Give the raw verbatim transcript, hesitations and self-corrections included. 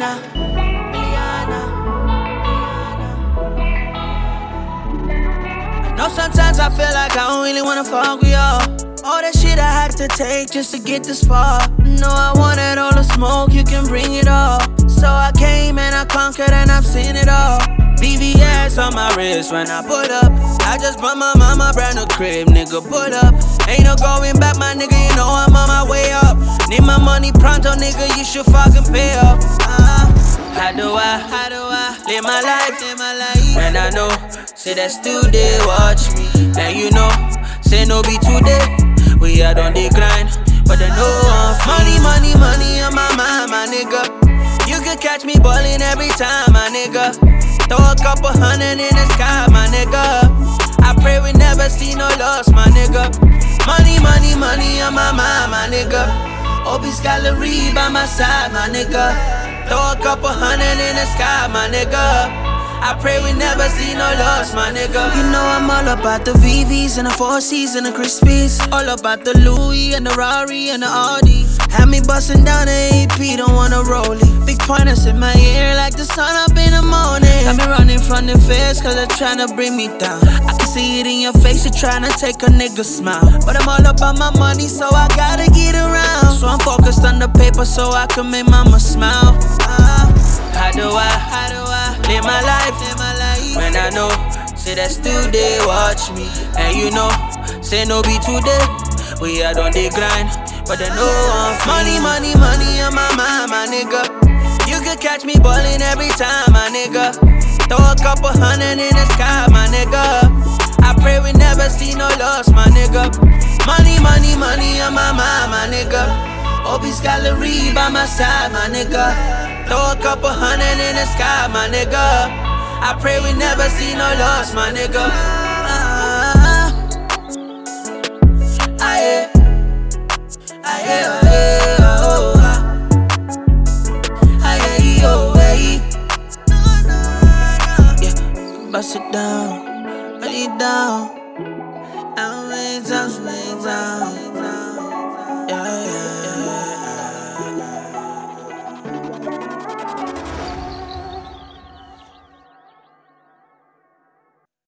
Miliana, Miliana, Miliana. I know sometimes I feel like I don't really wanna fuck with y'all. All that shit I had to take just to get this far. No, I wanted all the smoke, you can bring it all. So I came and I conquered and I've seen it all. V V S on my wrist when I pull up. I just bought my mama brand new crib, nigga, pull up. Ain't no going back, my nigga, you know I'm on my way up. Need my money pronto, nigga, you should fucking pay up. uh, How do I, how do I live my life, live my life when I know, say that still they watch me. And you know, say no be today, we out on the grind, but I know I'm money, money, money on my mind, my nigga. You can catch me ballin' every time, my nigga. Throw a couple hundred in the sky, my nigga. I pray we never see no loss, my nigga. Money, money, money on my mind, my nigga. Obie's gallery by my side, my nigga. Throw a couple hundred in the sky, my nigga. I pray we never see no loss, my nigga. You know I'm all about the V Vs and the four C's and the Crispies. All about the Louis and the Rari and the Audi. Had me bustin' down the A P, don't wanna roll it. Big pointers in my ear like the sun up in the morning. Got me running from the feds cause they're tryna bring me down. I can see it in your face, you're tryna take a nigga smile. But I'm all about my money, so I gotta get around. So I'm focused on the paper so I can make mama smile. uh, How do I, how do I live my life, live my life when I know, say that still they watch me. And you know, say no be today, we out on the grind, but I know I'm free. Money, money, money on my mind, my nigga. You can catch me ballin' every time, my nigga. Throw a couple hundred in the sky, my nigga. I pray we never see no loss, my nigga. Money, money, money on my mind, my nigga. Obie's gallery by my side, my nigga. Throw a couple hundred in the sky, my nigga. I pray we never see no loss, my nigga. Ah, aye, aye, aye, oh, aye, oh, aye. Yeah, bust it down, put it down. I'm way down, way down.